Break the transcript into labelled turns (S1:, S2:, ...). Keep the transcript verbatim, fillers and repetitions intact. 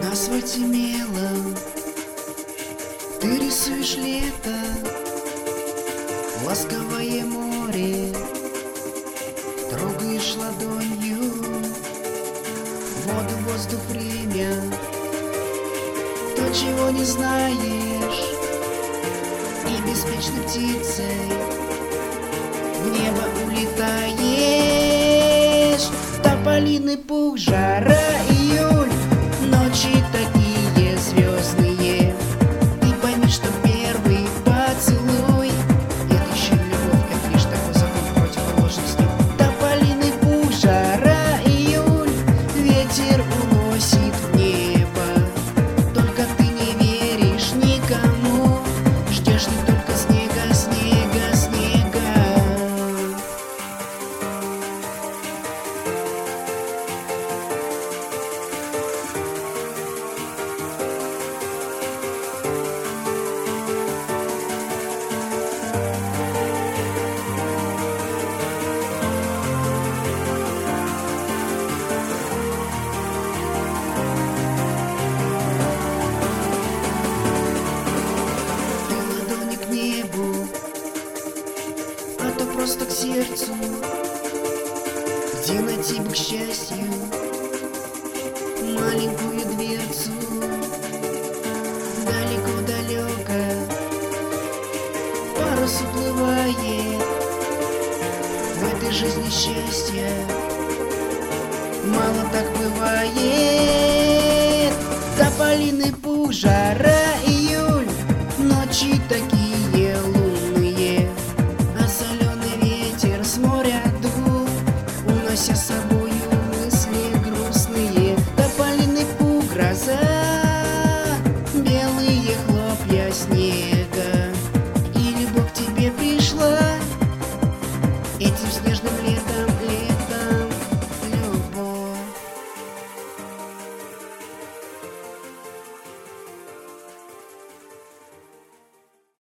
S1: На асфальте мелом ты рисуешь лето, ласковое море трогаешь ладонью, воду, воздух, время, то, чего не знаешь, и беспечной птицей в небо улетаешь. Тополиный пух, жара, июль, ночи такие звездные. Ты пойми, что первый поцелуй — это еще не любовь, это лишь такой закон противоположности. Тополиный пух, жара, июль, ветер уносит в небо. Только ты не веришь никому, ждешь не только снега, снега, снега. А то просто к сердцу, где найти бы, к счастью, маленькую дверцу. Далеко-далеко парус уплывает, в этой жизни счастья мало так бывает. Тополиный пух, жара,